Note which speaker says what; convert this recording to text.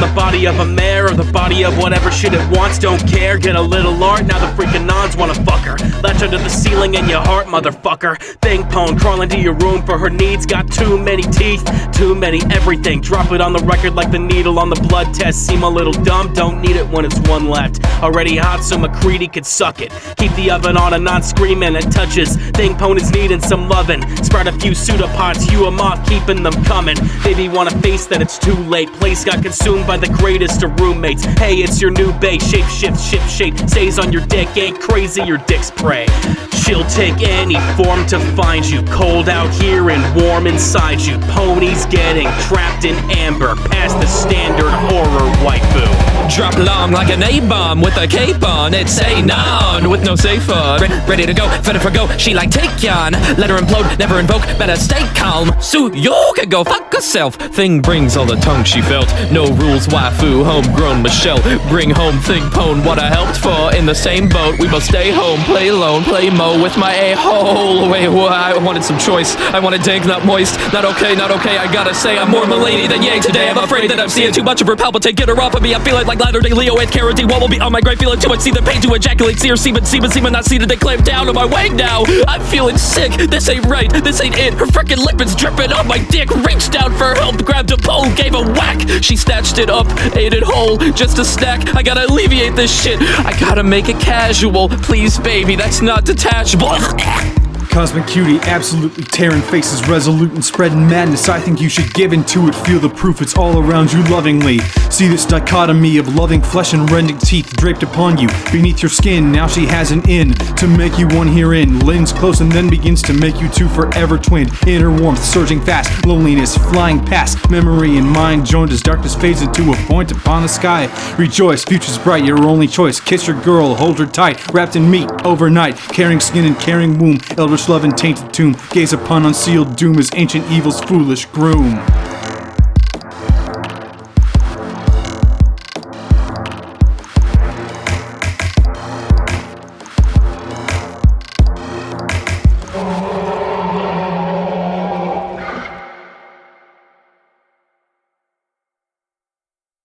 Speaker 1: the body of a mare or the body of whatever shit it wants. Don't care, get a little art, now the freaking nons wanna fuck her. Latch under the ceiling in your heart, motherfucker. Thing pone, crawl into your room for her needs. Got too many teeth, too many everything. Drop it on the record like the needle on the blood test. Seem a little dumb, don't need it when it's one left. Already hot, so McCready could suck it. Keep the oven on and not screaming at touches. Thing pone is needing some lovin'. Sprout a few pseudopods, hew 'em off, keeping them coming. Baby wanna face that it's too late. Place got consumed by the greatest of roommates. Hey, it's your new bae. Shape shift, ship shape. Stays on your dick, ain't crazy, your dick's prey. She'll take any form to find you. Cold out here and warm inside you. Ponies getting trapped in amber. Past the standard horror waifu.
Speaker 2: Drop long like an A-bomb with a cape on. It's a non with no safe on. Ready to go, better for go. She like take on. Let her implode, never invoke. Better stay calm. So you can go fuck herself. Thing brings all the tongue she felt. No rules, waifu, homegrown Michelle. Bring home thing pone. What I helped for in the same boat. We both stay home, play alone, play mo with my a-hole. Wait, I wanted some choice. I wanted dank, not moist. Not okay, not okay. I gotta say I'm more milady than yay today. I'm afraid that I'm seeing too much of her palpitate. Get her off of me. I'm feeling like Latter-day Leo with carotene. What will be on my grave? Feeling too much. See the pain to ejaculate. See her semen, not see that they clamp down on my way now. I'm feeling sick. This ain't right. This ain't it. Her frickin' liquids dripping on my dick. Reached out for help, grabbed a pole, gave a whack. She snatched it up, ate it whole. Just a snack. I gotta alleviate this shit. I gotta make it casual. Please, baby, that's not detachable.
Speaker 3: Cosmic Cutie, absolutely tearing faces, resolute and spreading madness. I think you should give into it, feel the proof, it's all around you lovingly. See this dichotomy of loving flesh and rending teeth draped upon you, beneath your skin. Now she has an in to make you one herein. Leans close and then begins to make you two forever twinned. Inner warmth surging fast, loneliness flying past. Memory and mind joined as darkness fades into a point upon the sky. Rejoice, future's bright, your only choice. Kiss your girl, hold her tight, wrapped in meat overnight. Caring skin and caring womb, eldritch love and tainted tomb. Gaze upon unsealed doom as ancient evil's foolish groom.